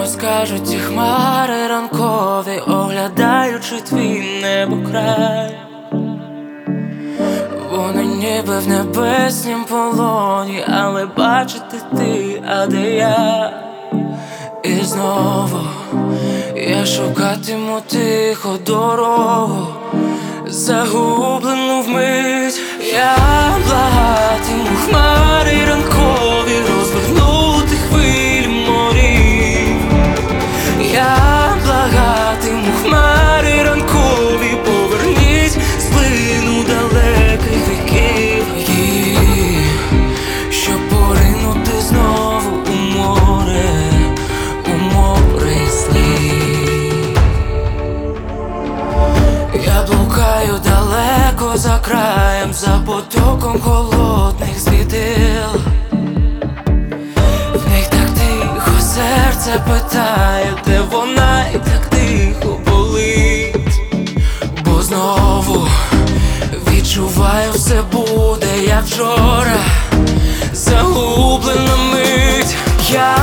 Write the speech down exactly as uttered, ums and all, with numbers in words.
скажуть ті хмари ранкові, оглядаючи твій небокрай. Вони ніби в небеснім полоні, але бачити ти, а де я? І знову я шукатиму тихо дорогу, загублену вмить. Я благатиму хмари ранкові розвернути хвилі морів. Я благатиму хмари ранкові, поверніть з плину далеких віків, щоб поринути знову у море, у море снів. Я блукаю далеко за краєм, за потоком холодних світил. В них так тихо серце питає, де вона, і так тихо болить. Бо знову відчуваю, все буде як вчора, загублена мить. Я